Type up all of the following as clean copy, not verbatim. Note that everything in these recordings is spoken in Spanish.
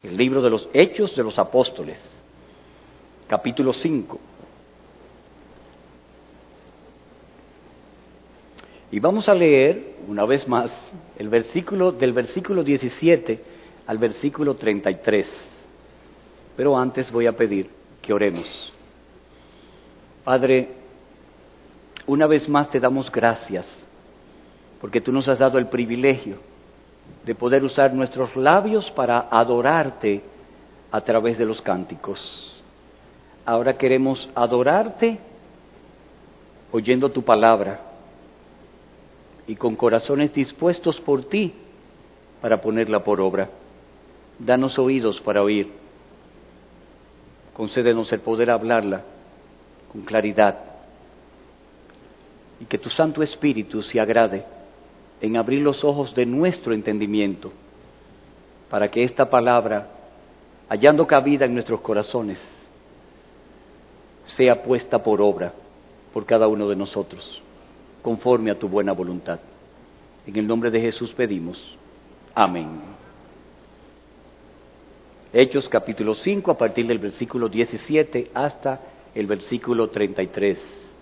El libro de los Hechos de los Apóstoles, capítulo 5. Y vamos a leer, una vez más, del versículo 17 al versículo 33. Pero antes voy a pedir que oremos. Padre, una vez más te damos gracias, porque tú nos has dado el privilegio de poder usar nuestros labios para adorarte a través de los cánticos. Ahora queremos adorarte oyendo tu palabra y con corazones dispuestos por ti para ponerla por obra. Danos oídos para oír. Concédenos el poder hablarla con claridad y que tu Santo Espíritu se agrade en abrir los ojos de nuestro entendimiento para que esta palabra, hallando cabida en nuestros corazones, sea puesta por obra por cada uno de nosotros, conforme a tu buena voluntad. En el nombre de Jesús pedimos. Amén. Hechos capítulo 5, a partir del versículo 17 hasta el versículo 33.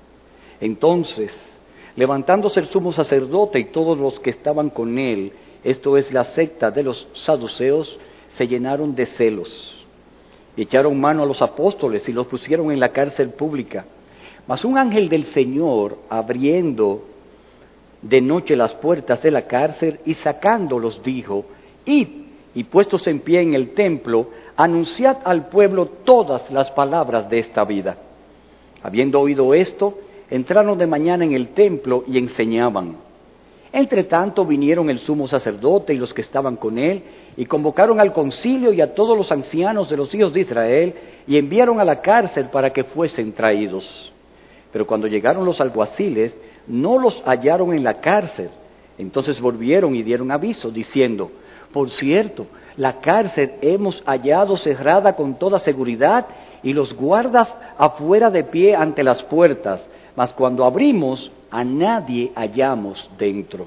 Entonces, levantándose el sumo sacerdote y todos los que estaban con él, esto es la secta de los saduceos, se llenaron de celos y echaron mano a los apóstoles y los pusieron en la cárcel pública. Mas un ángel del Señor, abriendo de noche las puertas de la cárcel y sacándolos, dijo: Id, y puestos en pie en el templo, anunciad al pueblo todas las palabras de esta vida. Habiendo oído esto, entraron de mañana en el templo y enseñaban. Entre tanto vinieron el sumo sacerdote y los que estaban con él, y convocaron al concilio y a todos los ancianos de los hijos de Israel, y enviaron a la cárcel para que fuesen traídos. Pero cuando llegaron los alguaciles, no los hallaron en la cárcel. Entonces volvieron y dieron aviso, diciendo: por cierto, la cárcel hemos hallado cerrada con toda seguridad, y los guardas afuera de pie ante las puertas, mas cuando abrimos, a nadie hallamos dentro.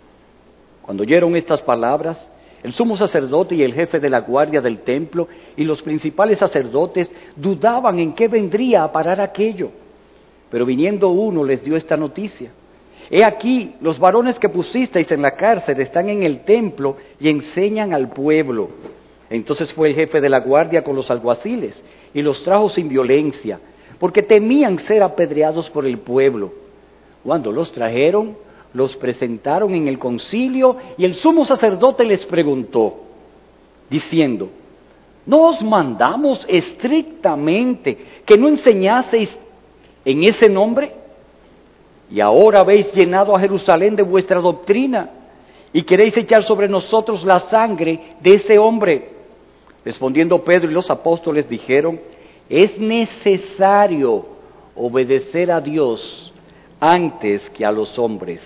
Cuando oyeron estas palabras, el sumo sacerdote y el jefe de la guardia del templo y los principales sacerdotes dudaban en qué vendría a parar aquello. Pero viniendo uno les dio esta noticia: He aquí, los varones que pusisteis en la cárcel están en el templo y enseñan al pueblo. Entonces fue el jefe de la guardia con los alguaciles y los trajo sin violencia, porque temían ser apedreados por el pueblo. Cuando los trajeron, los presentaron en el concilio, y el sumo sacerdote les preguntó, diciendo: ¿no os mandamos estrictamente que no enseñaseis en ese nombre? Y ahora habéis llenado a Jerusalén de vuestra doctrina, y queréis echar sobre nosotros la sangre de ese hombre. Respondiendo Pedro y los apóstoles dijeron: es necesario obedecer a Dios antes que a los hombres.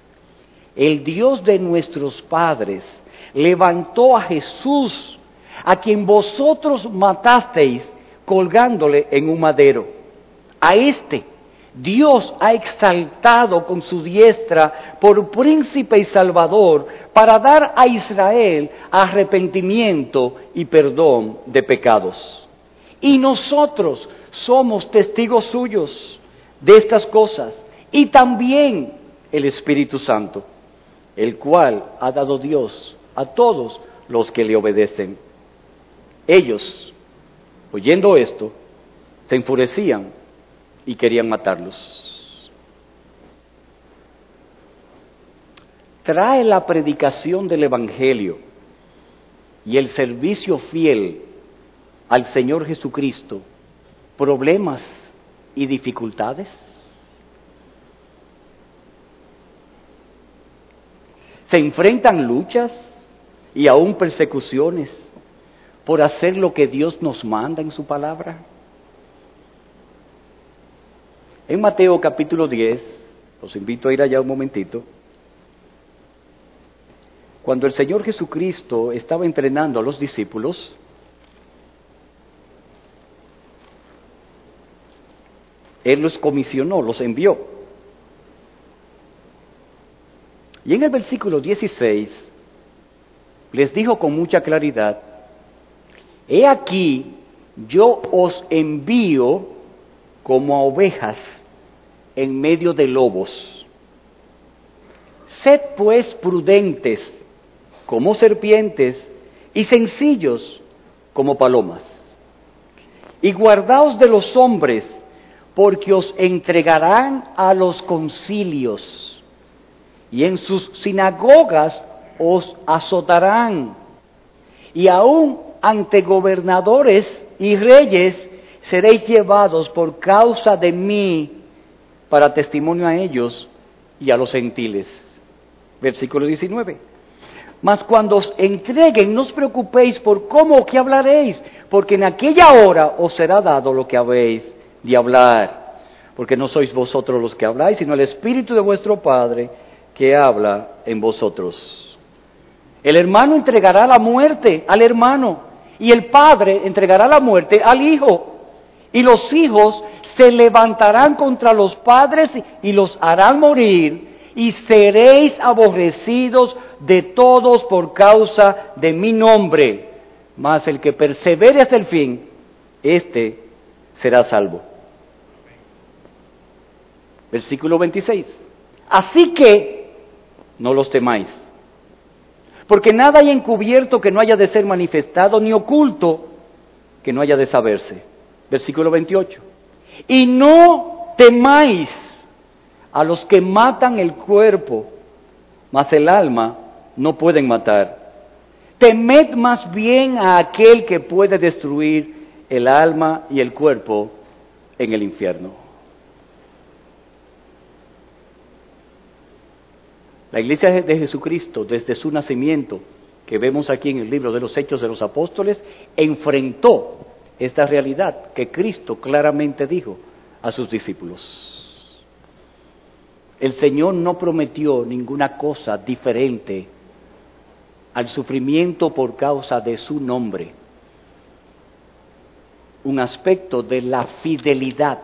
El Dios de nuestros padres levantó a Jesús, a quien vosotros matasteis colgándole en un madero. A este Dios ha exaltado con su diestra por príncipe y salvador, para dar a Israel arrepentimiento y perdón de pecados. Y nosotros somos testigos suyos de estas cosas, y también el Espíritu Santo, el cual ha dado Dios a todos los que le obedecen. Ellos, oyendo esto, se enfurecían y querían matarlos. Trae la predicación del Evangelio y el servicio fiel al Señor Jesucristo problemas y dificultades? ¿Se enfrentan luchas y aún persecuciones por hacer lo que Dios nos manda en su palabra? En Mateo capítulo 10, los invito a ir allá un momentito, cuando el Señor Jesucristo estaba entrenando a los discípulos, Él los comisionó, los envió. Y en el versículo 16 les dijo con mucha claridad he aquí, yo os envío como a ovejas en medio de lobos. Sed pues prudentes como serpientes y sencillos como palomas. Y guardaos de los hombres, porque os entregarán a los concilios, y en sus sinagogas os azotarán, y aun ante gobernadores y reyes seréis llevados por causa de mí para testimonio a ellos y a los gentiles. Versículo 19. Mas cuando os entreguen, no os preocupéis por cómo o qué hablaréis, porque en aquella hora os será dado lo que habéis de hablar, porque no sois vosotros los que habláis, sino el Espíritu de vuestro Padre que habla en vosotros. El hermano entregará la muerte al hermano, y el padre entregará la muerte al hijo, y los hijos se levantarán contra los padres y los harán morir, y seréis aborrecidos de todos por causa de mi nombre, mas el que persevere hasta el fin, éste será salvo. Versículo 26. Así que no los temáis, porque nada hay encubierto que no haya de ser manifestado, ni oculto que no haya de saberse. Versículo 28. Y no temáis a los que matan el cuerpo, mas el alma no pueden matar. Temed más bien a aquel que puede destruir el alma y el cuerpo en el infierno. La Iglesia de Jesucristo, desde su nacimiento, que vemos aquí en el libro de los Hechos de los Apóstoles, enfrentó esta realidad que Cristo claramente dijo a sus discípulos. El Señor no prometió ninguna cosa diferente al sufrimiento por causa de su nombre. Un aspecto de la fidelidad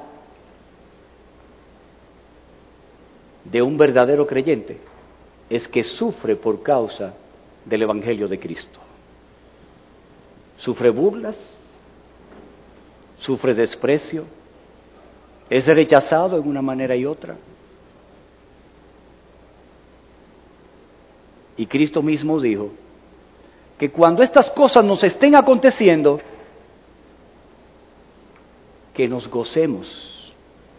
de un verdadero creyente es que sufre por causa del Evangelio de Cristo. Sufre burlas, sufre desprecio, es rechazado en una manera y otra. Y Cristo mismo dijo que cuando estas cosas nos estén aconteciendo, que nos gocemos,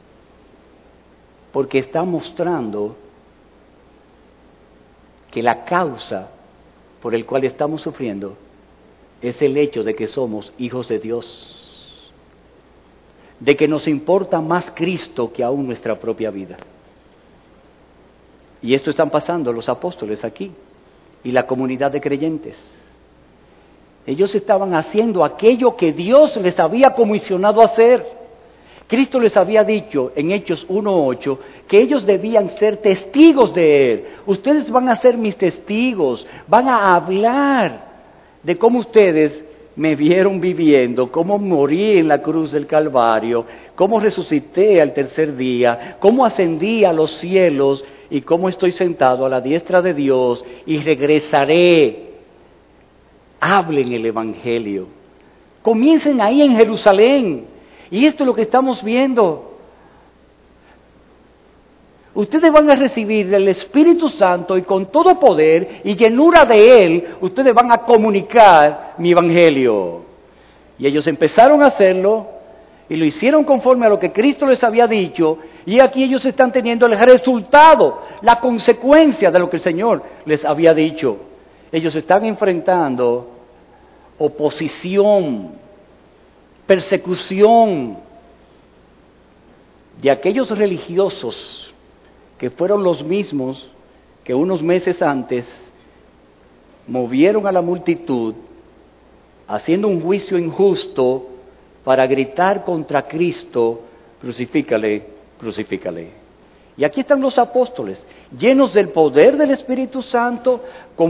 porque está mostrando que la causa por el cual estamos sufriendo es el hecho de que somos hijos de Dios, de que nos importa más Cristo que aún nuestra propia vida. Y esto están pasando los apóstoles aquí y la comunidad de creyentes. Ellos estaban haciendo aquello que Dios les había comisionado a hacer. Cristo les había dicho en Hechos 1:8 que ellos debían ser testigos de Él. Ustedes van a ser mis testigos, van a hablar de cómo ustedes me vieron viviendo, cómo morí en la cruz del Calvario, cómo resucité al tercer día, cómo ascendí a los cielos y cómo estoy sentado a la diestra de Dios y regresaré. Hablen el Evangelio. Comiencen ahí en Jerusalén. Y esto es lo que estamos viendo. Ustedes van a recibir el Espíritu Santo y con todo poder y llenura de Él, ustedes van a comunicar mi Evangelio. Y ellos empezaron a hacerlo y lo hicieron conforme a lo que Cristo les había dicho. Y aquí ellos están teniendo el resultado, la consecuencia de lo que el Señor les había dicho. Ellos están enfrentando oposición, persecución de aquellos religiosos que fueron los mismos que unos meses antes movieron a la multitud haciendo un juicio injusto para gritar contra Cristo: crucifícale, crucifícale. Y aquí están los apóstoles, llenos del poder del Espíritu Santo,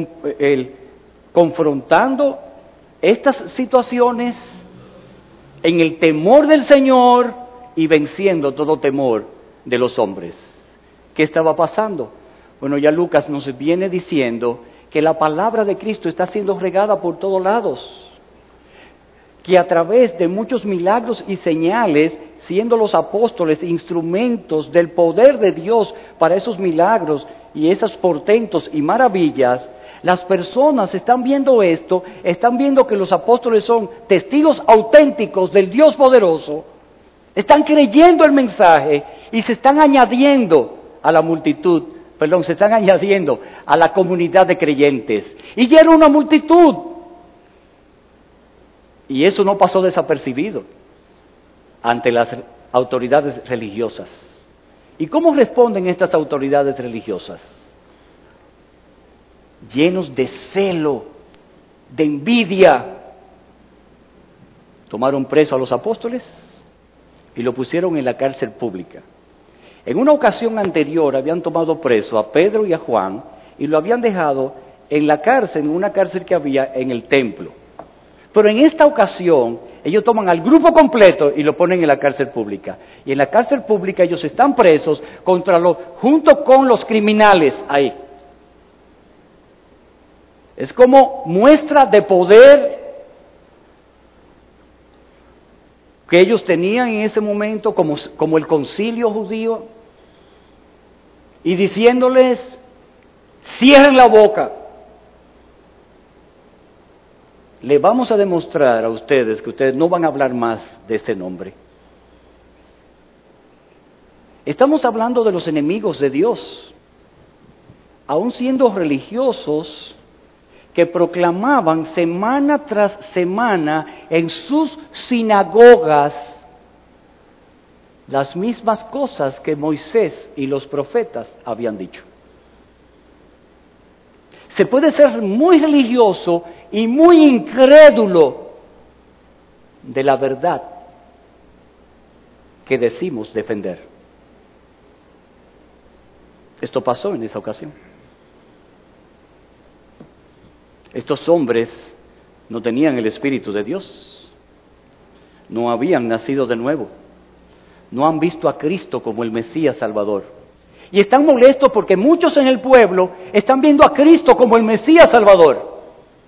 confrontando estas situaciones en el temor del Señor y venciendo todo temor de los hombres. ¿Qué estaba pasando? Bueno, ya Lucas nos viene diciendo que la palabra de Cristo está siendo regada por todos lados. que a través de muchos milagros y señales, siendo los apóstoles instrumentos del poder de Dios para esos milagros y esos portentos y maravillas, las personas están viendo esto, están viendo que los apóstoles son testigos auténticos del Dios poderoso, están creyendo el mensaje y se están añadiendo a la multitud, se están añadiendo a la comunidad de creyentes. Y ya era una multitud. Y eso no pasó desapercibido ante las autoridades religiosas. ¿Y cómo responden estas autoridades religiosas? Llenos de celo, de envidia. Tomaron preso a los apóstoles y lo pusieron en la cárcel pública. En una ocasión anterior habían tomado preso a Pedro y a Juan y lo habían dejado en la cárcel, en una cárcel que había en el templo. Pero en esta ocasión ellos toman al grupo completo y lo ponen en la cárcel pública. Y en la cárcel pública ellos están presos junto con los criminales ahí. Es como muestra de poder que ellos tenían en ese momento como el concilio judío, y diciéndoles, cierren la boca. Le vamos a demostrar a ustedes que ustedes no van a hablar más de ese nombre. Estamos hablando de los enemigos de Dios, aun siendo religiosos, que proclamaban semana tras semana en sus sinagogas las mismas cosas que Moisés y los profetas habían dicho. Se puede ser muy religioso y muy incrédulo de la verdad que decimos defender. Esto pasó en esa ocasión. Estos hombres no tenían el Espíritu de Dios, no habían nacido de nuevo, no han visto a Cristo como el Mesías Salvador. Y están molestos porque muchos en el pueblo están viendo a Cristo como el Mesías Salvador.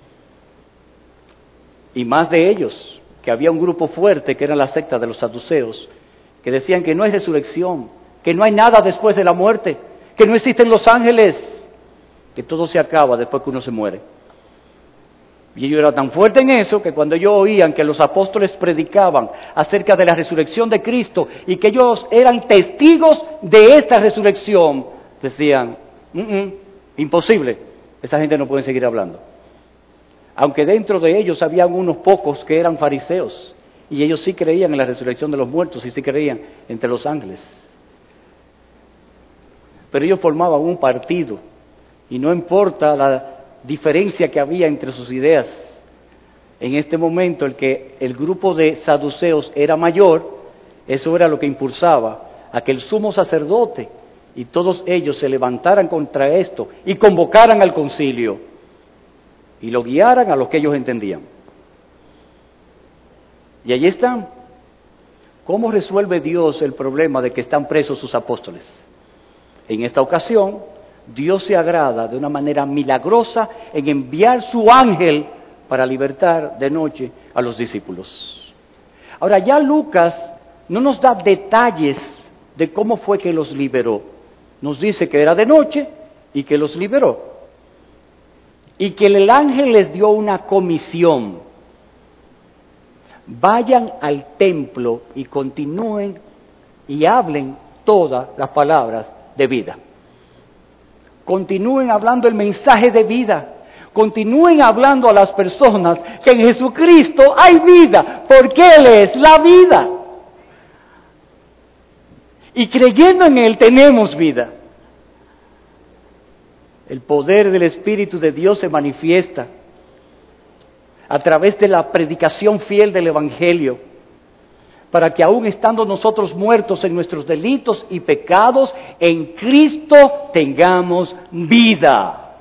Y más de ellos, que había un grupo fuerte que era la secta de los saduceos, que decían que no hay resurrección, que no hay nada después de la muerte, que no existen los ángeles, que todo se acaba después que uno se muere. Y ellos eran tan fuertes en eso que cuando ellos oían que los apóstoles predicaban acerca de la resurrección de Cristo y que ellos eran testigos de esta resurrección, decían, imposible, esa gente no puede seguir hablando. Aunque dentro de ellos había unos pocos que eran fariseos y ellos sí creían en la resurrección de los muertos y sí creían entre los ángeles. Pero ellos formaban un partido y no importa la diferencia que había entre sus ideas. En este momento el grupo de saduceos era mayor, eso era lo que impulsaba a que el sumo sacerdote y todos ellos se levantaran contra esto y convocaran al concilio y lo guiaran a lo que ellos entendían. Y allí están. ¿Cómo resuelve Dios el problema de que están presos sus apóstoles? En esta ocasión, Dios se agrada de una manera milagrosa en enviar su ángel para libertar de noche a los discípulos. Ahora ya Lucas no nos da detalles de cómo fue que los liberó. Nos dice que era de noche y que los liberó. Y que el ángel les dio una comisión. Vayan al templo y continúen y hablen todas las palabras de vida. Continúen hablando el mensaje de vida. Continúen hablando a las personas que en Jesucristo hay vida, porque Él es la vida. Y creyendo en Él tenemos vida. El poder del Espíritu de Dios se manifiesta a través de la predicación fiel del Evangelio, para que aún estando nosotros muertos en nuestros delitos y pecados, en Cristo tengamos vida.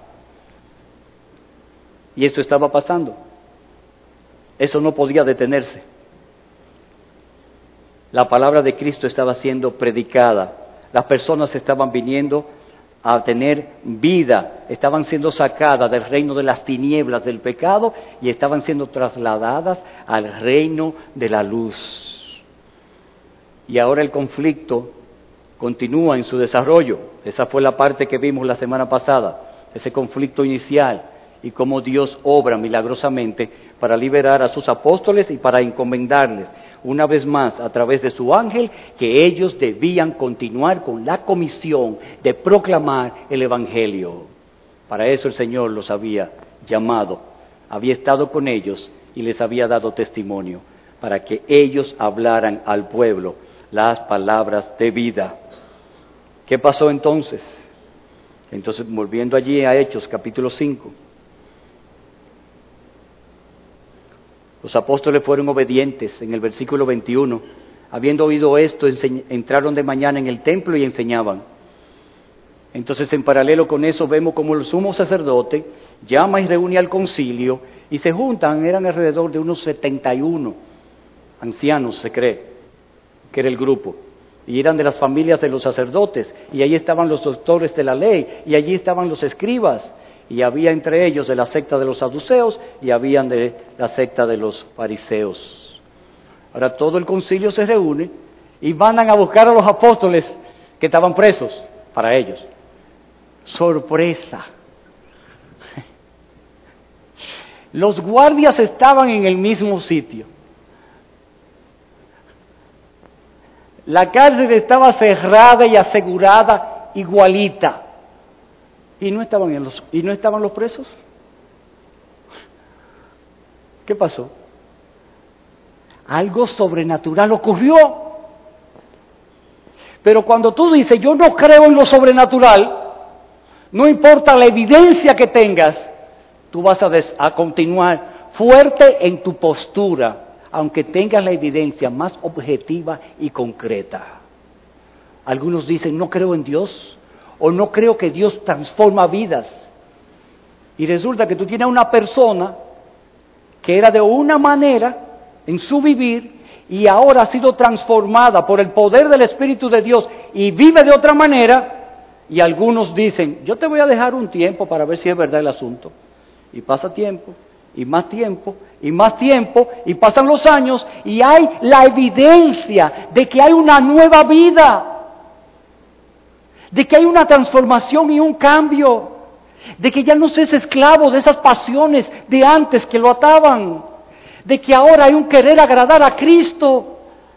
Y esto estaba pasando. Eso no podía detenerse. La palabra de Cristo estaba siendo predicada. Las personas estaban viniendo a tener vida, estaban siendo sacadas del reino de las tinieblas del pecado y estaban siendo trasladadas al reino de la luz. Y ahora el conflicto continúa en su desarrollo. Esa fue la parte que vimos la semana pasada, ese conflicto inicial y cómo Dios obra milagrosamente para liberar a sus apóstoles y para encomendarles una vez más a través de su ángel que ellos debían continuar con la comisión de proclamar el Evangelio. Para eso el Señor los había llamado, había estado con ellos y les había dado testimonio, para que ellos hablaran al pueblo las palabras de vida. ¿Qué pasó entonces? Entonces, volviendo allí a Hechos capítulo 5, los apóstoles fueron obedientes. En el versículo 21, habiendo oído esto, entraron de mañana en el templo y enseñaban. Entonces, en paralelo con eso, vemos como el sumo sacerdote llama y reúne al concilio y se juntan, eran alrededor de unos 71 ancianos, se cree, que era el grupo. Y eran de las familias de los sacerdotes, y allí estaban los doctores de la ley, y allí estaban los escribas, y había entre ellos de la secta de los saduceos, y habían de la secta de los fariseos. Ahora todo el concilio se reúne, y mandan a buscar a los apóstoles que estaban presos para ellos. Sorpresa. Los guardias estaban en el mismo sitio. La cárcel estaba cerrada y asegurada igualita. ¿Y no estaban los presos? ¿Qué pasó? Algo sobrenatural ocurrió. Pero cuando tú dices, yo no creo en lo sobrenatural, no importa la evidencia que tengas, tú vas a continuar fuerte en tu postura, aunque tengas la evidencia más objetiva y concreta. Algunos dicen, no creo en Dios, o no creo que Dios transforma vidas. Y resulta que tú tienes una persona que era de una manera en su vivir y ahora ha sido transformada por el poder del Espíritu de Dios y vive de otra manera, y algunos dicen, yo te voy a dejar un tiempo para ver si es verdad el asunto. Y pasa tiempo, y más tiempo, y más tiempo, y pasan los años, y hay la evidencia de que hay una nueva vida, de que hay una transformación y un cambio, de que ya no se es esclavo de esas pasiones de antes que lo ataban, de que ahora hay un querer agradar a Cristo.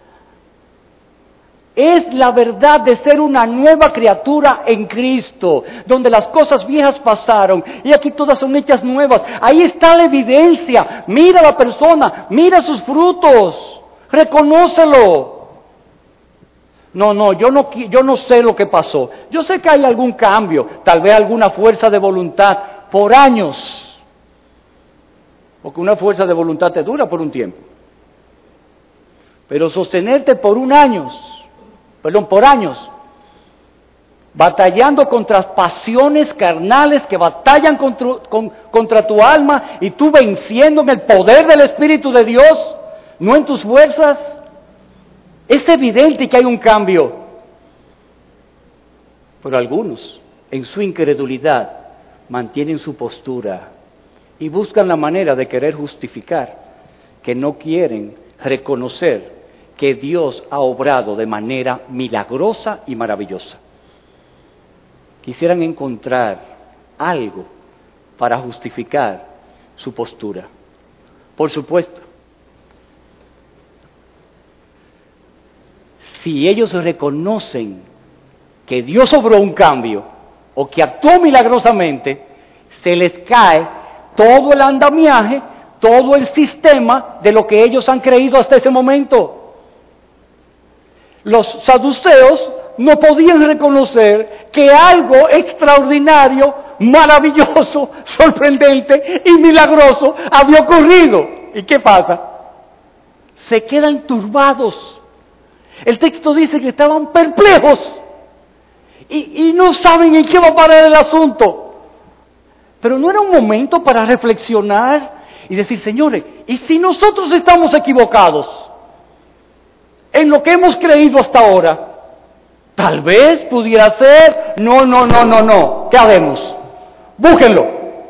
Es la verdad de ser una nueva criatura en Cristo, donde las cosas viejas pasaron y aquí todas son hechas nuevas. Ahí está la evidencia. Mira a la persona, mira sus frutos, reconócelo. No, yo no sé lo que pasó. Yo sé que hay algún cambio, tal vez alguna fuerza de voluntad por años, porque una fuerza de voluntad te dura por un tiempo. Pero sostenerte por años, batallando contra pasiones carnales que batallan contra tu alma y tú venciendo en el poder del Espíritu de Dios, no en tus fuerzas, es evidente que hay un cambio. Pero algunos, en su incredulidad, mantienen su postura y buscan la manera de querer justificar que no quieren reconocer que Dios ha obrado de manera milagrosa y maravillosa. Quisieran encontrar algo para justificar su postura. Por supuesto, si ellos reconocen que Dios obró un cambio o que actuó milagrosamente, se les cae todo el andamiaje, todo el sistema de lo que ellos han creído hasta ese momento. Los saduceos no podían reconocer que algo extraordinario, maravilloso, sorprendente y milagroso había ocurrido. ¿Y qué pasa? Se quedan turbados. El texto dice que estaban perplejos y no saben en qué va a parar el asunto. Pero no era un momento para reflexionar y decir, señores, ¿y si nosotros estamos equivocados en lo que hemos creído hasta ahora? Tal vez pudiera ser. No. ¿Qué haremos? Búsquenlo.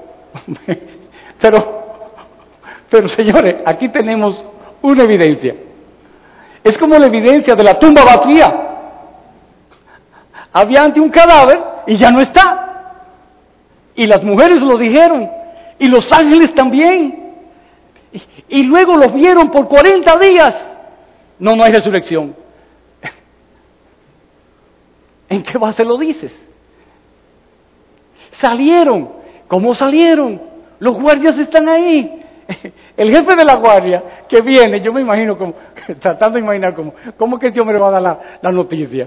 Pero señores, aquí tenemos una evidencia. Es como la evidencia de la tumba vacía. Había ante un cadáver y ya no está. Y las mujeres lo dijeron. Y los ángeles también. Y luego lo vieron por 40 días. No hay resurrección. ¿En qué base lo dices? Salieron. ¿Cómo salieron? Los guardias están ahí. El jefe de la guardia que viene, yo me imagino como, tratando de imaginar cómo que este hombre va a dar la noticia.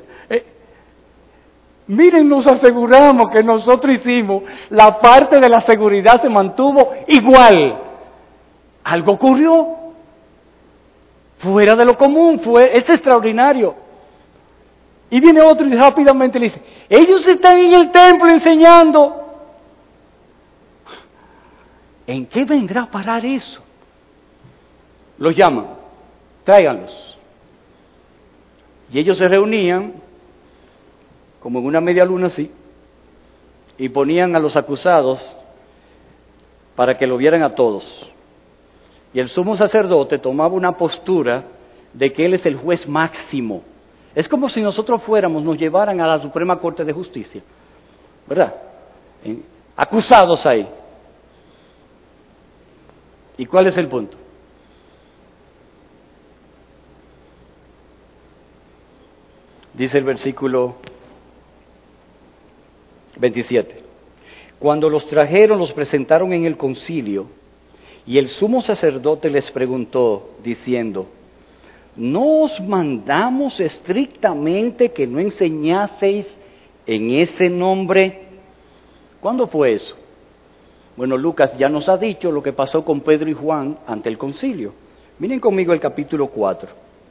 Miren, nos aseguramos que nosotros hicimos, la parte de la seguridad se mantuvo igual. Algo ocurrió. Fuera de lo común, es extraordinario. Y viene otro y rápidamente le dice, ellos están en el templo enseñando. ¿En qué vendrá a parar eso? Los llaman, tráiganlos. Y ellos se reunían, como en una media luna así, y ponían a los acusados para que lo vieran a todos. Y el sumo sacerdote tomaba una postura de que él es el juez máximo. Es como si nosotros nos llevaran a la Suprema Corte de Justicia, ¿verdad? Acusados ahí. ¿Y cuál es el punto? Dice el versículo 27. Cuando los trajeron, los presentaron en el concilio, y el sumo sacerdote les preguntó, diciendo, ¿no os mandamos estrictamente que no enseñaseis en ese nombre? ¿Cuándo fue eso? Bueno, Lucas ya nos ha dicho lo que pasó con Pedro y Juan ante el concilio. Miren conmigo el capítulo 4.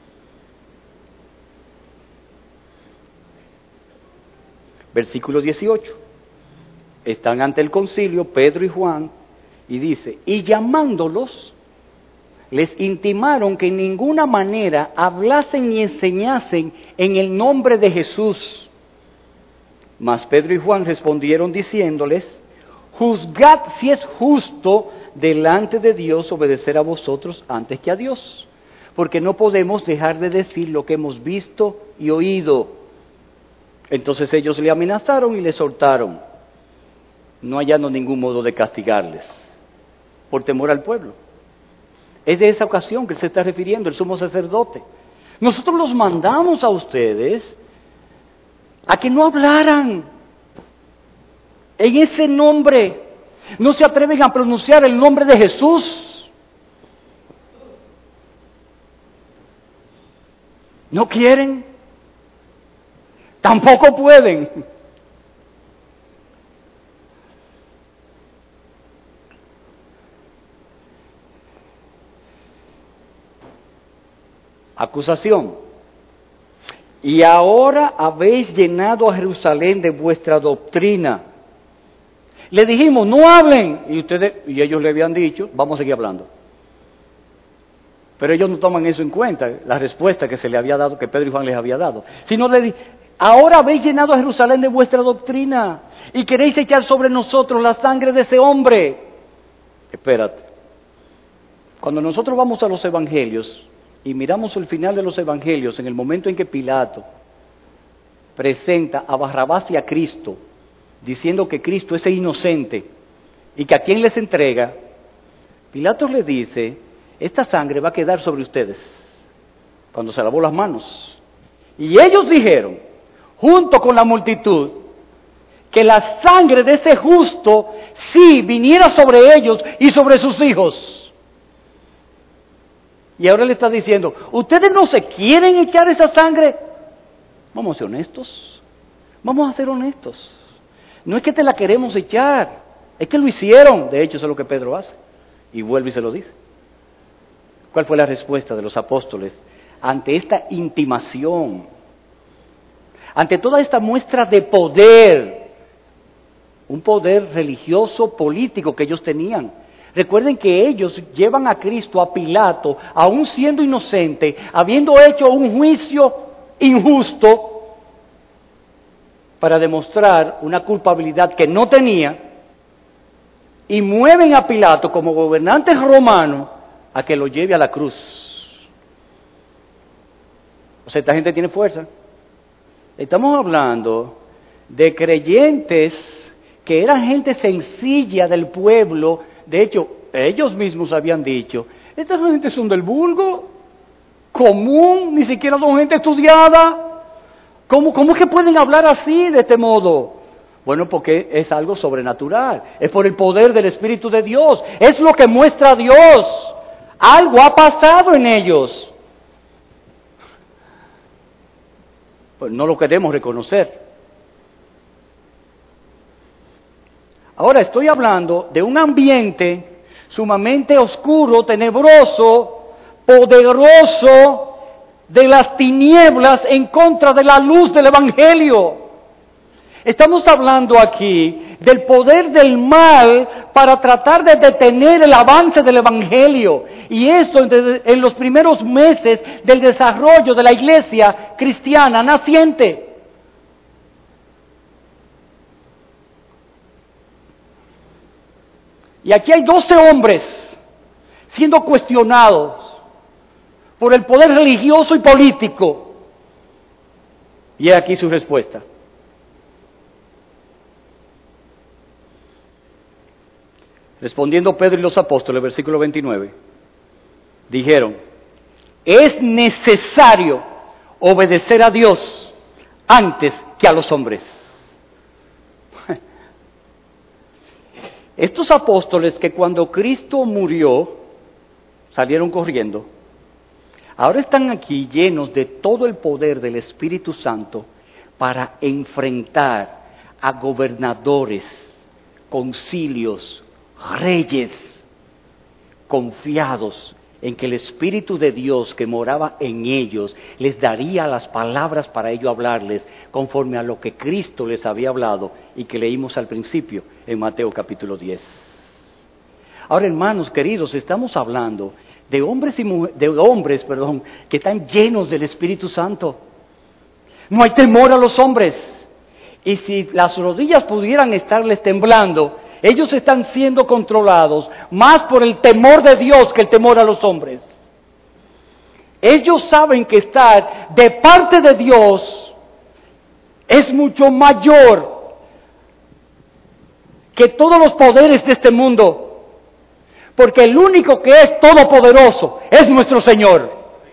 Versículo 18. Están ante el concilio Pedro y Juan y dice, y llamándolos, les intimaron que en ninguna manera hablasen ni enseñasen en el nombre de Jesús. Mas Pedro y Juan respondieron diciéndoles, juzgad si es justo delante de Dios obedecer a vosotros antes que a Dios, porque no podemos dejar de decir lo que hemos visto y oído. Entonces ellos le amenazaron y le soltaron, no hallando ningún modo de castigarles, por temor al pueblo. Es de esa ocasión que se está refiriendo el sumo sacerdote. Nosotros los mandamos a ustedes a que no hablaran en ese nombre. No se atreven a pronunciar el nombre de Jesús. No quieren. Tampoco pueden. Acusación. Y ahora habéis llenado a Jerusalén de vuestra doctrina. Le dijimos, no hablen. Y ellos le habían dicho, vamos a seguir hablando. Pero ellos no toman eso en cuenta, la respuesta que se le había dado, que Pedro y Juan les había dado. Sino le dije, ahora habéis llenado a Jerusalén de vuestra doctrina y queréis echar sobre nosotros la sangre de ese hombre. Espérate. Cuando nosotros vamos a los evangelios y miramos el final de los evangelios, en el momento en que Pilato presenta a Barrabás y a Cristo, diciendo que Cristo es inocente y que a quien les entrega, Pilato le dice, esta sangre va a quedar sobre ustedes, cuando se lavó las manos. Y ellos dijeron, junto con la multitud, que la sangre de ese justo sí viniera sobre ellos y sobre sus hijos. Y ahora le está diciendo, ¿ustedes no se quieren echar esa sangre? Vamos a ser honestos, vamos a ser honestos. No es que te la queremos echar, es que lo hicieron. De hecho, eso es lo que Pedro hace. Y vuelve y se lo dice. ¿Cuál fue la respuesta de los apóstoles ante esta intimación? Ante toda esta muestra de poder, un poder religioso, político que ellos tenían. Recuerden que ellos llevan a Cristo a Pilato, aún siendo inocente, habiendo hecho un juicio injusto, para demostrar una culpabilidad que no tenía y mueven a Pilato como gobernante romano a que lo lleve a la cruz. O sea, esta gente tiene fuerza. Estamos hablando de creyentes que eran gente sencilla del pueblo. De hecho, ellos mismos habían dicho, estas gente son del vulgo, común, ni siquiera son gente estudiada. ¿Cómo es que pueden hablar así, de este modo? Bueno, porque es algo sobrenatural, es por el poder del Espíritu de Dios, es lo que muestra Dios. Algo ha pasado en ellos. Pues no lo queremos reconocer. Ahora estoy hablando de un ambiente sumamente oscuro, tenebroso, poderoso, de las tinieblas en contra de la luz del Evangelio. Estamos hablando aquí del poder del mal para tratar de detener el avance del Evangelio. Y esto en los primeros meses del desarrollo de la iglesia cristiana naciente. Y aquí hay 12 hombres siendo cuestionados por el poder religioso y político. Y he aquí su respuesta. Respondiendo Pedro y los apóstoles, versículo 29, dijeron, es necesario obedecer a Dios antes que a los hombres. Estos apóstoles que cuando Cristo murió salieron corriendo, ahora están aquí llenos de todo el poder del Espíritu Santo para enfrentar a gobernadores, concilios, reyes, confiados en que el Espíritu de Dios que moraba en ellos les daría las palabras para ello hablarles conforme a lo que Cristo les había hablado y que leímos al principio en Mateo capítulo 10. Ahora, hermanos queridos, estamos hablando de hombres que están llenos del Espíritu Santo. No hay temor a los hombres. Y si las rodillas pudieran estarles temblando, ellos están siendo controlados más por el temor de Dios que el temor a los hombres. Ellos saben que estar de parte de Dios es mucho mayor que todos los poderes de este mundo, porque el único que es todopoderoso es nuestro Señor.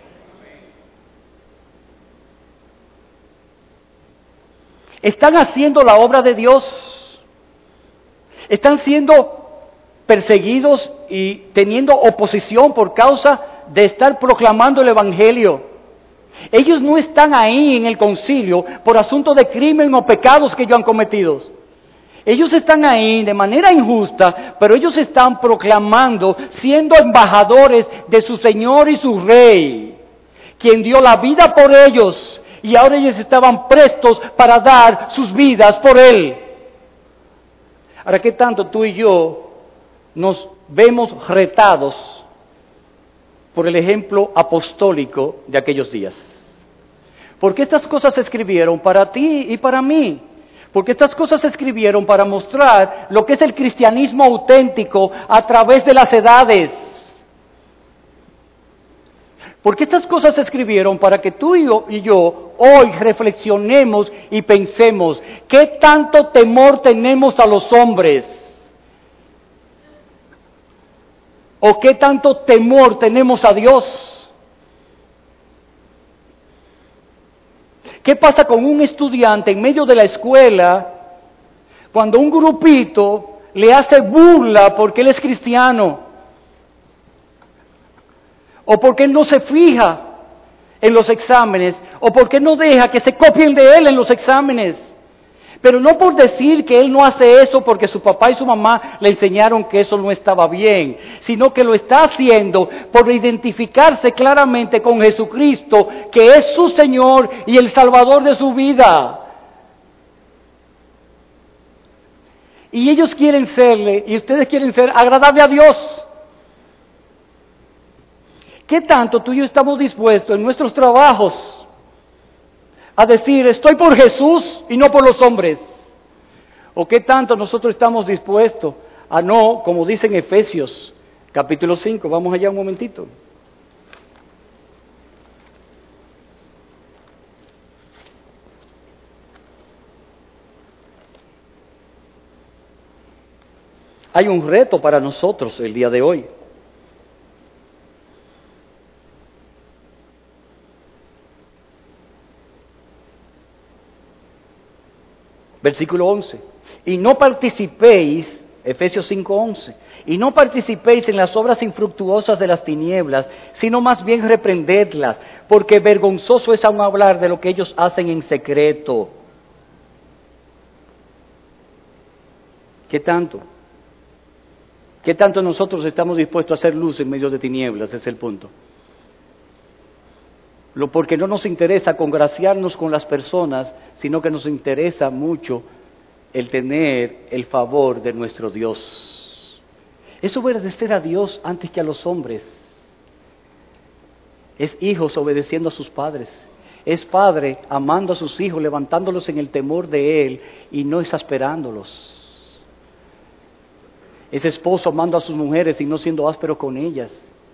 Están haciendo la obra de Dios. Están siendo perseguidos y teniendo oposición por causa de estar proclamando el Evangelio. Ellos no están ahí en el concilio por asunto de crimen o pecados que ellos han cometido. Ellos están ahí de manera injusta, pero ellos están proclamando, siendo embajadores de su Señor y su Rey, quien dio la vida por ellos, y ahora ellos estaban prestos para dar sus vidas por Él. Ahora, ¿qué tanto tú y yo nos vemos retados por el ejemplo apostólico de aquellos días? Porque estas cosas se escribieron para ti y para mí. Porque estas cosas se escribieron para mostrar lo que es el cristianismo auténtico a través de las edades. Porque estas cosas se escribieron para que tú y yo hoy reflexionemos y pensemos, ¿qué tanto temor tenemos a los hombres? ¿O qué tanto temor tenemos a Dios? ¿Qué pasa con un estudiante en medio de la escuela cuando un grupito le hace burla porque él es cristiano? O porque él no se fija en los exámenes, o porque no deja que se copien de él en los exámenes. Pero no por decir que él no hace eso porque su papá y su mamá le enseñaron que eso no estaba bien, sino que lo está haciendo por identificarse claramente con Jesucristo, que es su Señor y el Salvador de su vida. Y ellos quieren serle, y ustedes quieren ser agradable a Dios. ¿Qué tanto tú y yo estamos dispuestos en nuestros trabajos a decir, estoy por Jesús y no por los hombres? ¿O qué tanto nosotros estamos dispuestos a no, como dice en Efesios capítulo 5, vamos allá un momentito? Hay un reto para nosotros el día de hoy. Versículo 11. Y no participéis, Efesios 5:11, y no participéis en las obras infructuosas de las tinieblas, sino más bien reprendedlas, porque vergonzoso es aún hablar de lo que ellos hacen en secreto. ¿Qué tanto? ¿Qué tanto nosotros estamos dispuestos a hacer luz en medio de tinieblas? Ese es el punto. Porque no nos interesa congraciarnos con las personas, sino que nos interesa mucho el tener el favor de nuestro Dios. Es obedecer a Dios antes que a los hombres. Es hijos obedeciendo a sus padres. Es padre amando a sus hijos, levantándolos en el temor de Él y no exasperándolos. Es esposo amando a sus mujeres y no siendo áspero con ellas.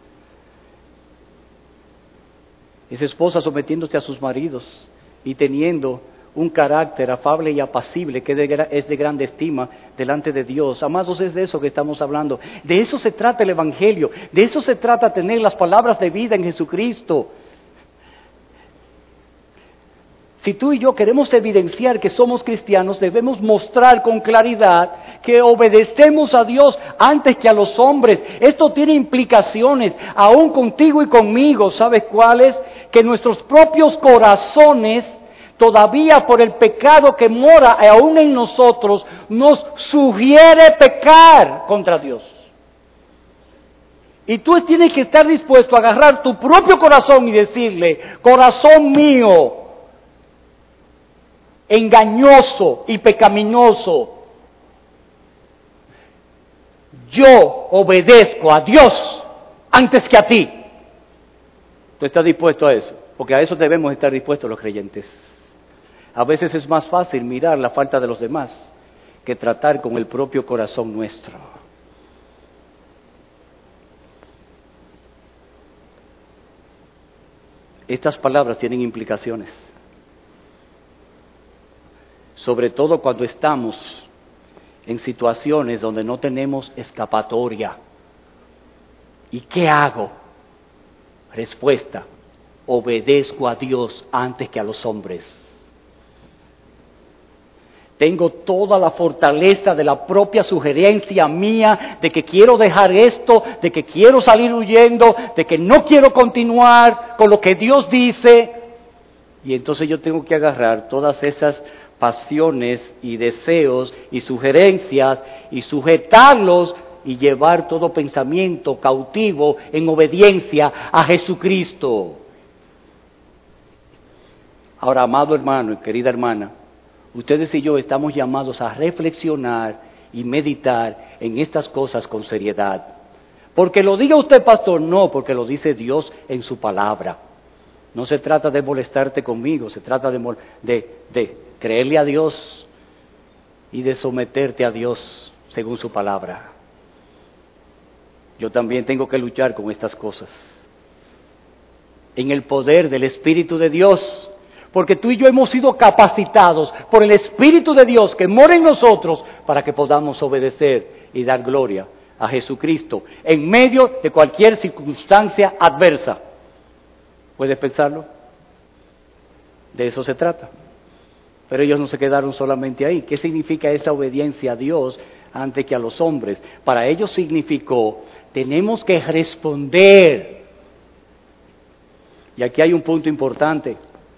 Es esposa sometiéndose a sus maridos y teniendo un carácter afable y apacible que es de grande estima delante de Dios. Amados, es de eso que estamos hablando. De eso se trata el Evangelio. De eso se trata tener las palabras de vida en Jesucristo. Si tú y yo queremos evidenciar que somos cristianos, debemos mostrar con claridad que obedecemos a Dios antes que a los hombres. Esto tiene implicaciones, aún contigo y conmigo. ¿Sabes cuáles? Que nuestros propios corazones, todavía por el pecado que mora aún en nosotros, nos sugiere pecar contra Dios. Y tú tienes que estar dispuesto a agarrar tu propio corazón y decirle, corazón mío, engañoso y pecaminoso, yo obedezco a Dios antes que a ti. ¿Tú estás dispuesto a eso? Porque a eso debemos estar dispuestos los creyentes. A veces es más fácil mirar la falta de los demás que tratar con el propio corazón nuestro. Estas palabras tienen implicaciones. Sobre todo cuando estamos en situaciones donde no tenemos escapatoria. ¿Y qué hago? Respuesta: obedezco a Dios antes que a los hombres. Tengo toda la fortaleza de la propia sugerencia mía de que quiero dejar esto, de que quiero salir huyendo, de que no quiero continuar con lo que Dios dice. Y entonces yo tengo que agarrar todas esas pasiones y deseos y sugerencias y sujetarlos y llevar todo pensamiento cautivo en obediencia a Jesucristo. Ahora, amado hermano y querida hermana, ustedes y yo estamos llamados a reflexionar y meditar en estas cosas con seriedad. Porque lo diga usted, pastor, no, porque lo dice Dios en su palabra. No se trata de molestarte conmigo, se trata de creerle a Dios y de someterte a Dios según su palabra. Yo también tengo que luchar con estas cosas en el poder del Espíritu de Dios, porque tú y yo hemos sido capacitados por el Espíritu de Dios que mora en nosotros para que podamos obedecer y dar gloria a Jesucristo en medio de cualquier circunstancia adversa. ¿Puedes pensarlo? De eso se trata. Pero ellos no se quedaron solamente ahí. ¿Qué significa esa obediencia a Dios antes que a los hombres? Para ellos significó, tenemos que responder. Y aquí hay un punto importante.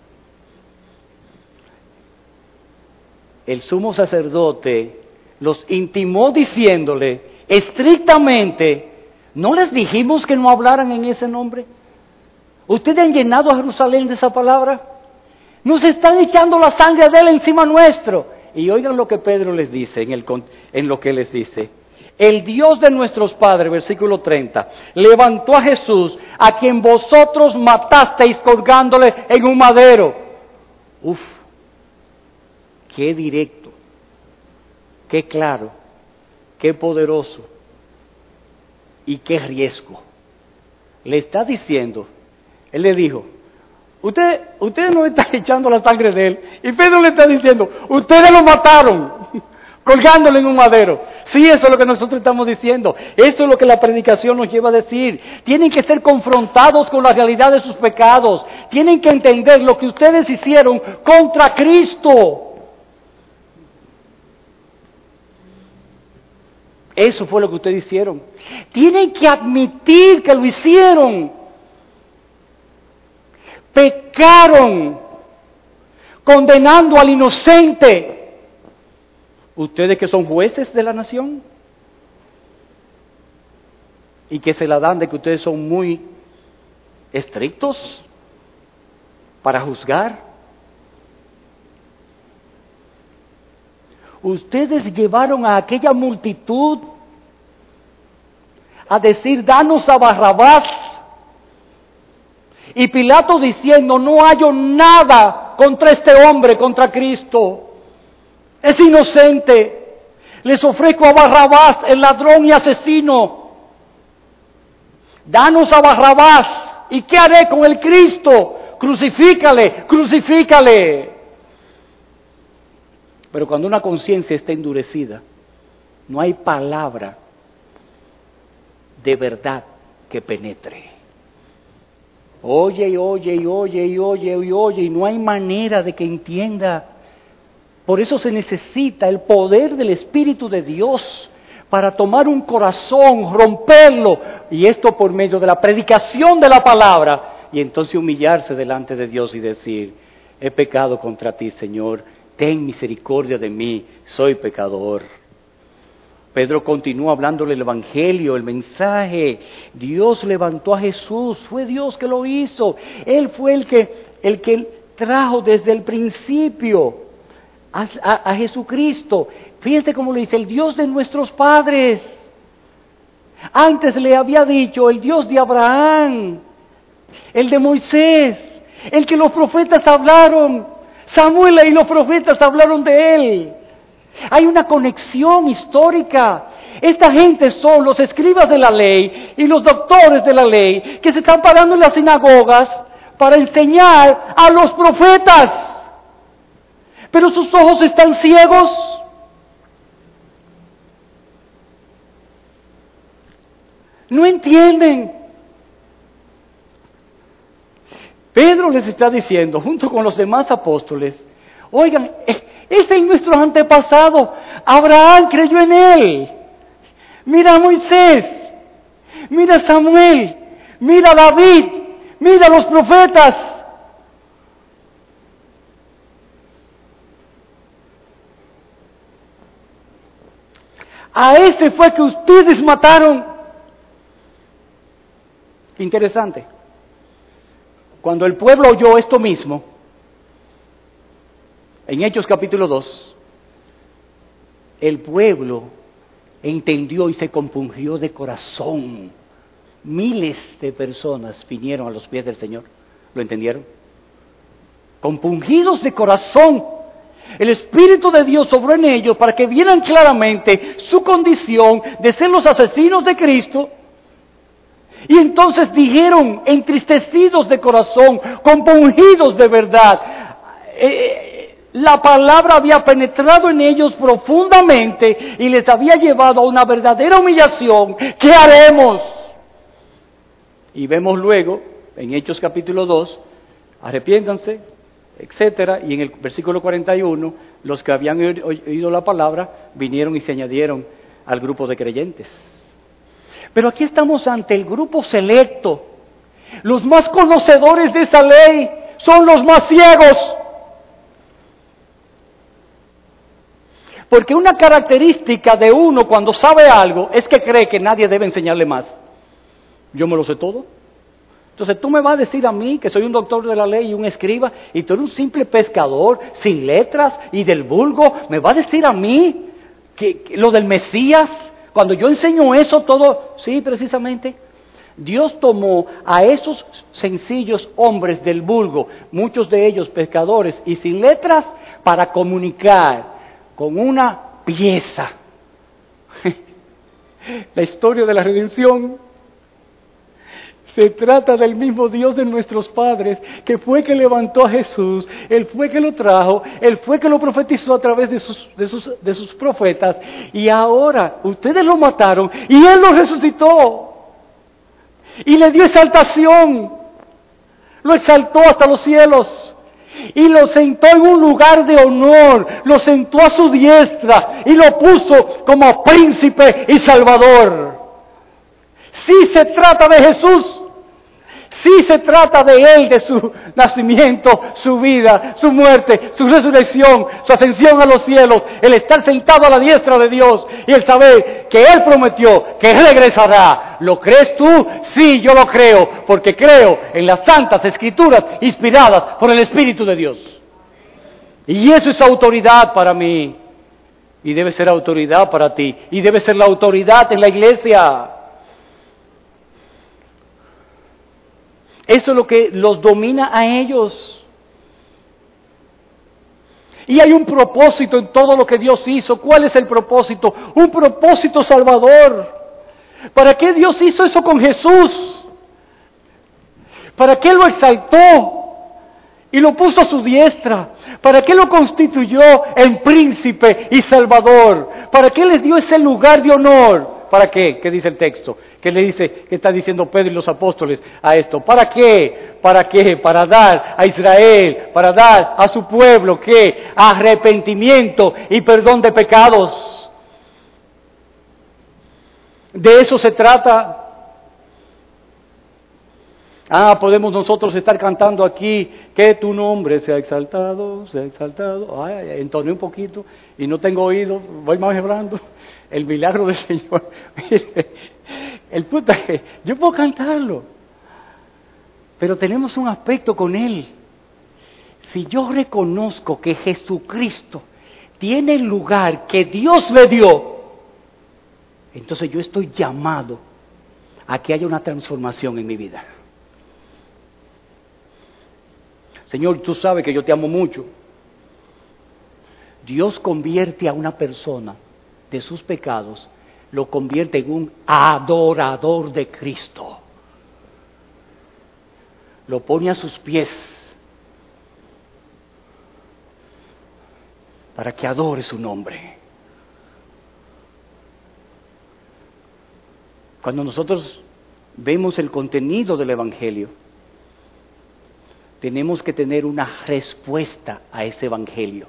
El sumo sacerdote los intimó diciéndole estrictamente, ¿no les dijimos que no hablaran en ese nombre? ¿Ustedes han llenado a Jerusalén de esa palabra? Nos están echando la sangre de Él encima nuestro. Y oigan lo que Pedro les dice, en lo que les dice. El Dios de nuestros padres, versículo 30, levantó a Jesús, a quien vosotros matasteis colgándole en un madero. Uf, qué directo, qué claro, qué poderoso y qué riesgo. Le está diciendo, él le dijo, ustedes no están echando la sangre de él. Y Pedro le está diciendo, ustedes lo mataron, colgándolo en un madero. Sí, eso es lo que nosotros estamos diciendo. Eso es lo que la predicación nos lleva a decir. Tienen que ser confrontados con la realidad de sus pecados. Tienen que entender lo que ustedes hicieron contra Cristo. Eso fue lo que ustedes hicieron. Tienen que admitir que lo hicieron. Pecaron, condenando al inocente. Ustedes que son jueces de la nación y que se la dan de que ustedes son muy estrictos para juzgar. Ustedes llevaron a aquella multitud a decir, danos a Barrabás. Y Pilato diciendo, no hallo nada contra este hombre, contra Cristo. Es inocente. Les ofrezco a Barrabás, el ladrón y asesino. Danos a Barrabás. ¿Y qué haré con el Cristo? Crucifícale, crucifícale. Pero cuando una conciencia está endurecida, no hay palabra de verdad que penetre. Oye y oye y oye y oye y oye y no hay manera de que entienda. Por eso se necesita el poder del Espíritu de Dios para tomar un corazón, romperlo, y esto por medio de la predicación de la palabra, y entonces humillarse delante de Dios y decir, he pecado contra ti, Señor, ten misericordia de mí, soy pecador. Pedro continúa hablándole el Evangelio, el mensaje. Dios levantó a Jesús, fue Dios que lo hizo. Él fue el que trajo desde el principio a Jesucristo. Fíjense cómo le dice, el Dios de nuestros padres. Antes le había dicho, el Dios de Abraham, el de Moisés, el que los profetas hablaron. Samuel y los profetas hablaron de él. Hay una conexión histórica. Esta gente son los escribas de la ley y los doctores de la ley que se están parando en las sinagogas para enseñar a los profetas. Pero sus ojos están ciegos. No entienden. Pedro les está diciendo, junto con los demás apóstoles, oigan, este es nuestro antepasado, Abraham creyó en él. Mira a Moisés, mira a Samuel, mira a David, mira a los profetas. A ese fue que ustedes mataron. Interesante. Cuando el pueblo oyó esto mismo, en Hechos capítulo 2, el pueblo entendió y se compungió de corazón. Miles de personas vinieron a los pies del Señor. ¿Lo entendieron? Compungidos de corazón. El Espíritu de Dios obró en ellos para que vieran claramente su condición de ser los asesinos de Cristo. Y entonces dijeron, entristecidos de corazón, compungidos de verdad, la palabra había penetrado en ellos profundamente y les había llevado a una verdadera humillación. ¿Qué haremos? Y vemos luego, en Hechos capítulo 2, arrepiéntanse, etcétera, y en el versículo 41, los que habían oído la palabra vinieron y se añadieron al grupo de creyentes. Pero aquí estamos ante el grupo selecto. Los más conocedores de esa ley son los más ciegos. Porque una característica de uno cuando sabe algo es que cree que nadie debe enseñarle más. Yo me lo sé todo. Entonces tú me vas a decir a mí que soy un doctor de la ley y un escriba y tú eres un simple pescador sin letras y del vulgo. ¿Me vas a decir a mí que lo del Mesías? Cuando yo enseño eso todo, sí, precisamente, Dios tomó a esos sencillos hombres del vulgo, muchos de ellos pescadores y sin letras, para comunicar con una pieza la historia de la redención. Se trata del mismo Dios de nuestros padres, que fue que levantó a Jesús, Él fue que lo trajo, Él fue que lo profetizó a través de sus profetas, y ahora ustedes lo mataron y Él lo resucitó y le dio exaltación, lo exaltó hasta los cielos y lo sentó en un lugar de honor, lo sentó a su diestra y lo puso como príncipe y salvador. Sí se trata de Jesús. Sí se trata de Él, de su nacimiento, su vida, su muerte, su resurrección, su ascensión a los cielos, el estar sentado a la diestra de Dios y el saber que Él prometió que regresará. ¿Lo crees tú? Sí, yo lo creo, porque creo en las santas escrituras inspiradas por el Espíritu de Dios. Y eso es autoridad para mí, y debe ser autoridad para ti, y debe ser la autoridad en la iglesia. Eso es lo que los domina a ellos. Y hay un propósito en todo lo que Dios hizo. ¿Cuál es el propósito? Un propósito salvador. ¿Para qué Dios hizo eso con Jesús? ¿Para qué lo exaltó y lo puso a su diestra? ¿Para qué lo constituyó en príncipe y salvador? ¿Para qué les dio ese lugar de honor? ¿Para qué? ¿Qué dice el texto? ¿Qué le dice? ¿Qué está diciendo Pedro y los apóstoles a esto? ¿Para qué? ¿Para qué? Para dar a Israel, para dar a su pueblo, ¿qué? Arrepentimiento y perdón de pecados. De eso se trata. Podemos nosotros estar cantando aquí, que tu nombre sea exaltado, sea exaltado. Entoné un poquito y no tengo oído, voy más hablando. El milagro del Señor. El punto es que yo puedo cantarlo, pero tenemos un aspecto con Él. Si yo reconozco que Jesucristo tiene el lugar que Dios le dio, entonces yo estoy llamado a que haya una transformación en mi vida. Señor, tú sabes que yo te amo mucho. Dios convierte a una persona de sus pecados, lo convierte en un adorador de Cristo. Lo pone a sus pies para que adore su nombre. Cuando nosotros vemos el contenido del Evangelio, tenemos que tener una respuesta a ese Evangelio.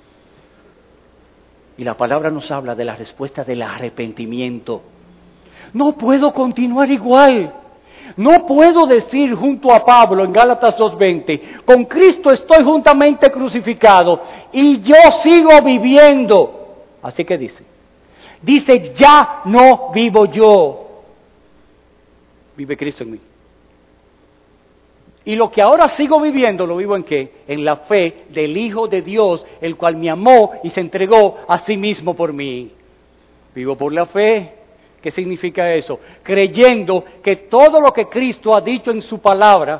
Y la palabra nos habla de la respuesta del arrepentimiento. No puedo continuar igual. No puedo decir junto a Pablo en Gálatas 2:20, con Cristo estoy juntamente crucificado y yo sigo viviendo. Así que dice, ya no vivo yo, vive Cristo en mí. Y lo que ahora sigo viviendo, ¿lo vivo en qué? En la fe del Hijo de Dios, el cual me amó y se entregó a sí mismo por mí. Vivo por la fe. ¿Qué significa eso? Creyendo que todo lo que Cristo ha dicho en su palabra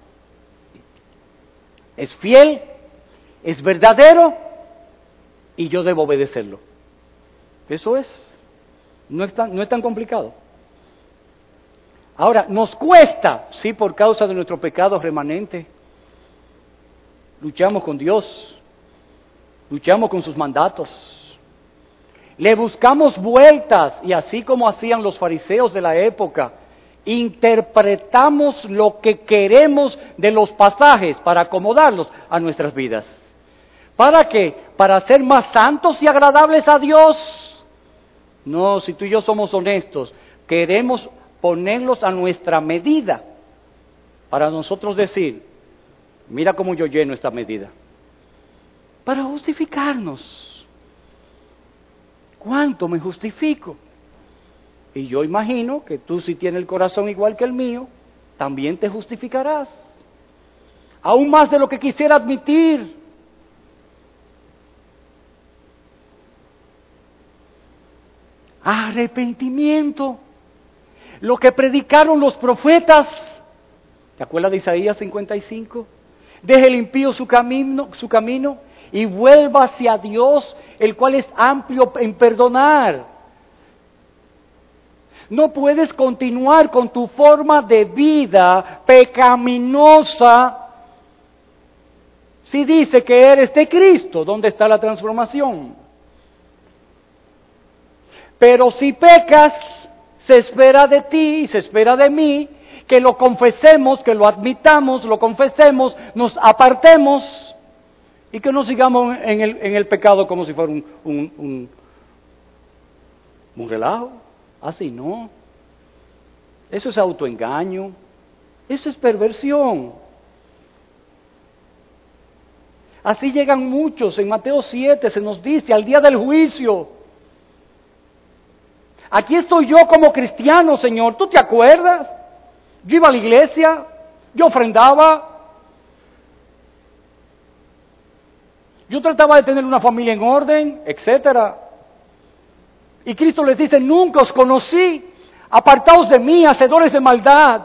es fiel, es verdadero y yo debo obedecerlo. Eso es. No es tan complicado. Ahora, nos cuesta, sí, por causa de nuestro pecado remanente. Luchamos con Dios, luchamos con sus mandatos. Le buscamos vueltas y así como hacían los fariseos de la época, interpretamos lo que queremos de los pasajes para acomodarlos a nuestras vidas. ¿Para qué? ¿Para ser más santos y agradables a Dios? No, si tú y yo somos honestos, queremos ponerlos a nuestra medida para nosotros decir, mira cómo yo lleno esta medida. Para justificarnos. ¿Cuánto me justifico? Y yo imagino que tú, si tienes el corazón igual que el mío, también te justificarás. Aún más de lo que quisiera admitir. Arrepentimiento. lo que predicaron los profetas. ¿Te acuerdas de Isaías 55? Deje el impío su camino y vuelva hacia Dios, el cual es amplio en perdonar. No puedes continuar con tu forma de vida pecaminosa si dice que eres de Cristo. ¿Dónde está la transformación? Pero si pecas, se espera de ti y se espera de mí que lo confesemos, que lo admitamos, lo confesemos, nos apartemos y que no sigamos en el pecado como si fuera un relajo. Así no. Eso es autoengaño. Eso es perversión. Así llegan muchos. En Mateo 7 se nos dice, al día del juicio. Aquí estoy yo como cristiano, Señor. ¿Tú te acuerdas? Yo iba a la iglesia, yo ofrendaba, yo trataba de tener una familia en orden, etcétera. Y Cristo les dice, nunca os conocí, apartaos de mí, hacedores de maldad.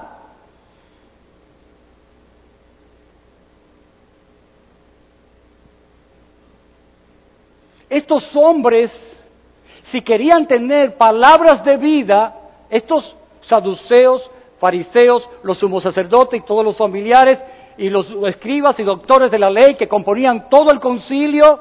Estos hombres, si querían tener palabras de vida, estos saduceos, fariseos, los sumos sacerdotes y todos los familiares y los escribas y doctores de la ley que componían todo el concilio,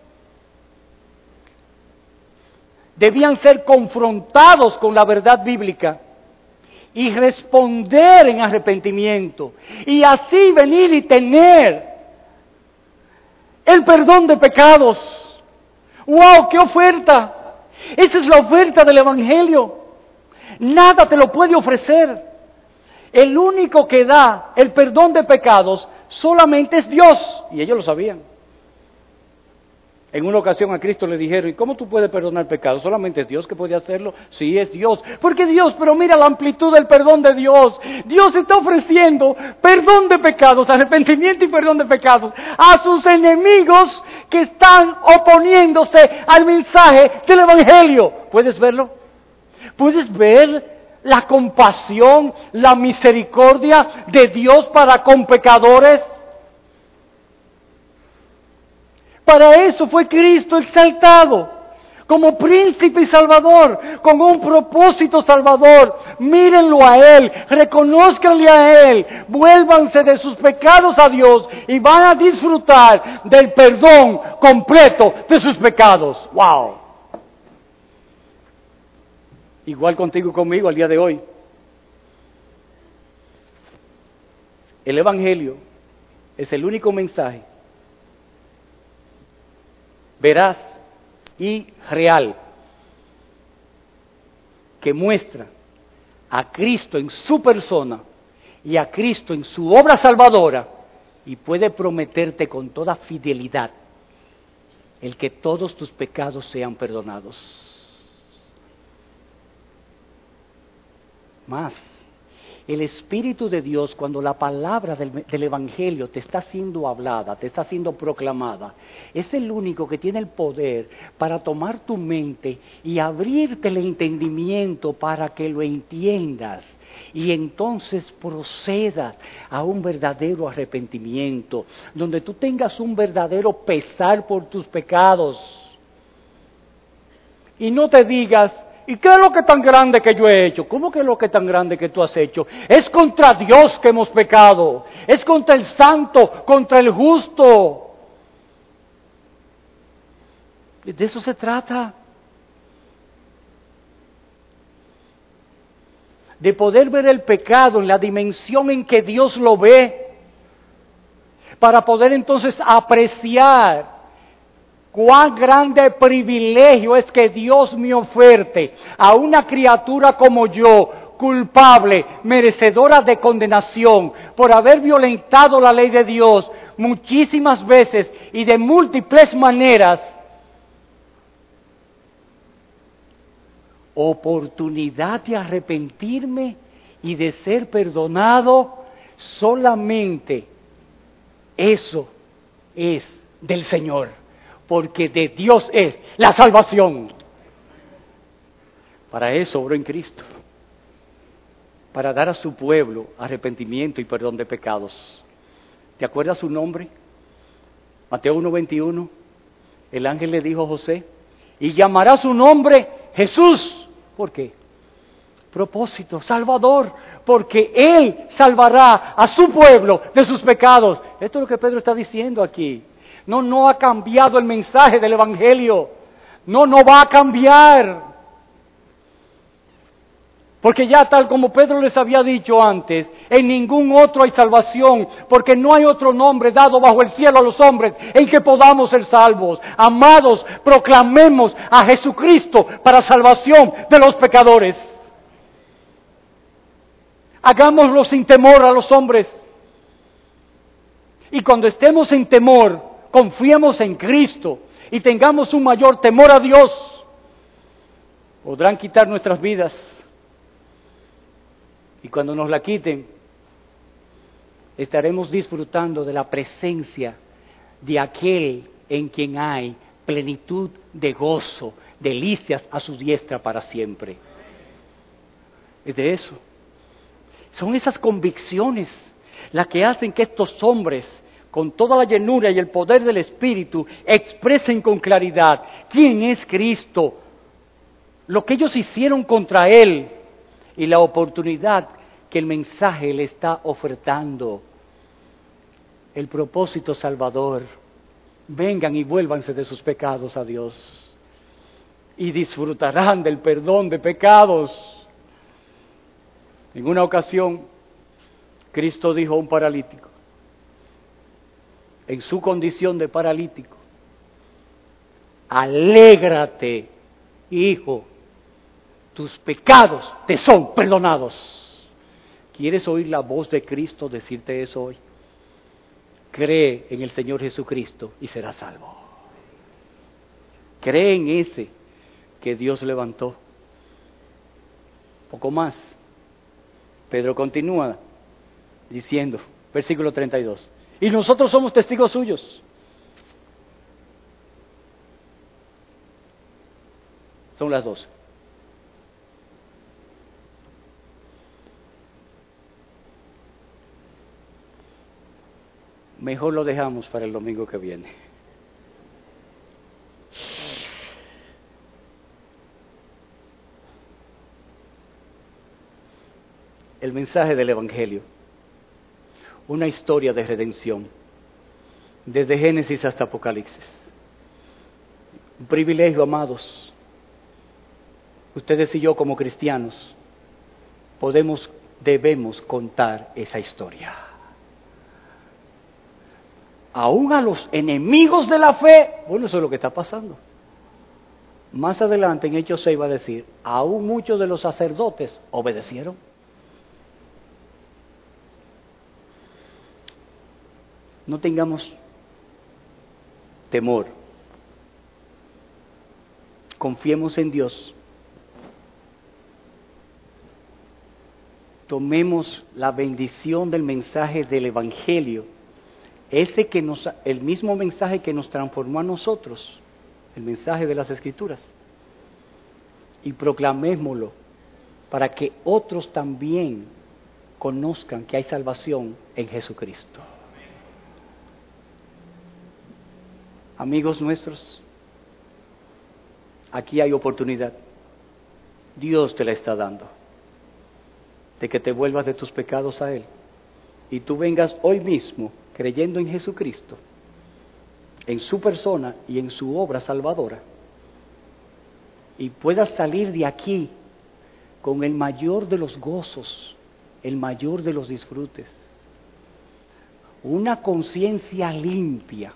debían ser confrontados con la verdad bíblica y responder en arrepentimiento y así venir y tener el perdón de pecados. ¡Wow! ¡Qué oferta! Esa es la oferta del Evangelio. Nada te lo puede ofrecer. El único que da el perdón de pecados solamente es Dios. Y ellos lo sabían. En una ocasión a Cristo le dijeron, ¿y cómo tú puedes perdonar pecados? ¿Solamente es Dios que puede hacerlo? Sí, es Dios. ¿Por qué Dios? Pero mira la amplitud del perdón de Dios. Dios está ofreciendo perdón de pecados, arrepentimiento y perdón de pecados a sus enemigos que están oponiéndose al mensaje del Evangelio. ¿Puedes verlo? ¿Puedes ver la compasión, la misericordia de Dios para con pecadores? Para eso fue Cristo exaltado, como príncipe y salvador, con un propósito salvador. Mírenlo a Él, reconózcanle a Él, vuélvanse de sus pecados a Dios y van a disfrutar del perdón completo de sus pecados. ¡Wow! Igual contigo y conmigo al día de hoy. El Evangelio es el único mensaje veraz y real que muestra a Cristo en su persona y a Cristo en su obra salvadora y puede prometerte con toda fidelidad el que todos tus pecados sean perdonados. Más, el Espíritu de Dios, cuando la palabra del Evangelio te está siendo hablada, te está siendo proclamada, es el único que tiene el poder para tomar tu mente y abrirte el entendimiento para que lo entiendas y entonces procedas a un verdadero arrepentimiento, donde tú tengas un verdadero pesar por tus pecados y no te digas, ¿y qué es lo que tan grande que yo he hecho? ¿Cómo que es lo que tan grande que tú has hecho? Es contra Dios que hemos pecado. Es contra el santo, contra el justo. De eso se trata. De poder ver el pecado en la dimensión en que Dios lo ve. Para poder entonces apreciar cuán grande privilegio es que Dios me oferte a una criatura como yo, culpable, merecedora de condenación, por haber violentado la ley de Dios muchísimas veces y de múltiples maneras, oportunidad de arrepentirme y de ser perdonado. Solamente eso es del Señor, porque de Dios es la salvación. Para eso obró en Cristo. para dar a su pueblo arrepentimiento y perdón de pecados. ¿Te acuerdas su nombre? Mateo 1:21, el ángel le dijo a José, y llamará su nombre Jesús. ¿Por qué? Propósito, Salvador, porque Él salvará a su pueblo de sus pecados. Esto es lo que Pedro está diciendo aquí. No ha cambiado el mensaje del Evangelio. No va a cambiar. Porque ya tal como Pedro les había dicho antes, en ningún otro hay salvación, porque no hay otro nombre dado bajo el cielo a los hombres en que podamos ser salvos. Amados, proclamemos a Jesucristo para salvación de los pecadores. Hagámoslo sin temor a los hombres. Y cuando estemos en temor, confiemos en Cristo y tengamos un mayor temor a Dios. Podrán quitar nuestras vidas. Y cuando nos la quiten, estaremos disfrutando de la presencia de aquel en quien hay plenitud de gozo, delicias a su diestra para siempre. Es de eso. Son esas convicciones las que hacen que estos hombres, con toda la llenura y el poder del Espíritu, expresen con claridad quién es Cristo, lo que ellos hicieron contra Él y la oportunidad que el mensaje le está ofertando. El propósito salvador. Vengan y vuélvanse de sus pecados a Dios y disfrutarán del perdón de pecados. En una ocasión, Cristo dijo a un paralítico, en su condición de paralítico, alégrate, hijo, tus pecados te son perdonados. ¿Quieres oír la voz de Cristo decirte eso hoy? Cree en el Señor Jesucristo y serás salvo. Cree en ese que Dios levantó. Poco más. Pedro continúa diciendo, versículo 32, y nosotros somos testigos suyos. Son las 12. Mejor lo dejamos para el domingo que viene. El mensaje del Evangelio, una historia de redención, desde Génesis hasta Apocalipsis. Un privilegio, amados. Ustedes y yo como cristianos debemos contar esa historia. Aún a los enemigos de la fe, bueno, eso es lo que está pasando. Más adelante en Hechos 6 va a decir, aún muchos de los sacerdotes obedecieron. No tengamos temor. Confiemos en Dios. Tomemos la bendición del mensaje del Evangelio. El mismo mensaje que nos transformó a nosotros, el mensaje de las Escrituras, y proclamémoslo para que otros también conozcan que hay salvación en Jesucristo. Amigos nuestros, aquí hay oportunidad. Dios te la está dando, de que te vuelvas de tus pecados a Él, y tú vengas hoy mismo creyendo en Jesucristo, en su persona y en su obra salvadora, y puedas salir de aquí con el mayor de los gozos, el mayor de los disfrutes, una conciencia limpia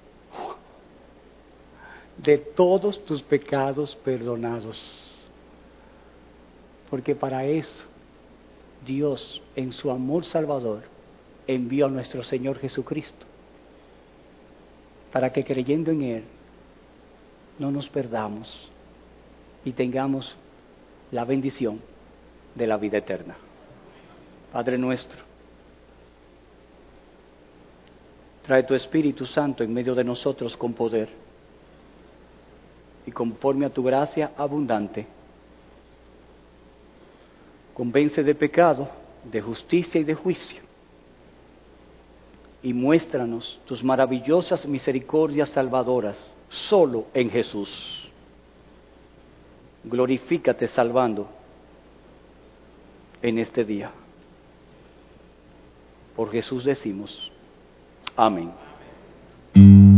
de todos tus pecados perdonados, porque para eso Dios, en su amor salvador, envió a nuestro Señor Jesucristo, para que creyendo en Él no nos perdamos y tengamos la bendición de la vida eterna. Padre nuestro, trae tu Espíritu Santo en medio de nosotros con poder, y conforme a tu gracia abundante, Convence de pecado, de justicia y de juicio. Y muéstranos tus maravillosas misericordias salvadoras solo en Jesús. Glorifícate salvando en este día. Por Jesús decimos, amén.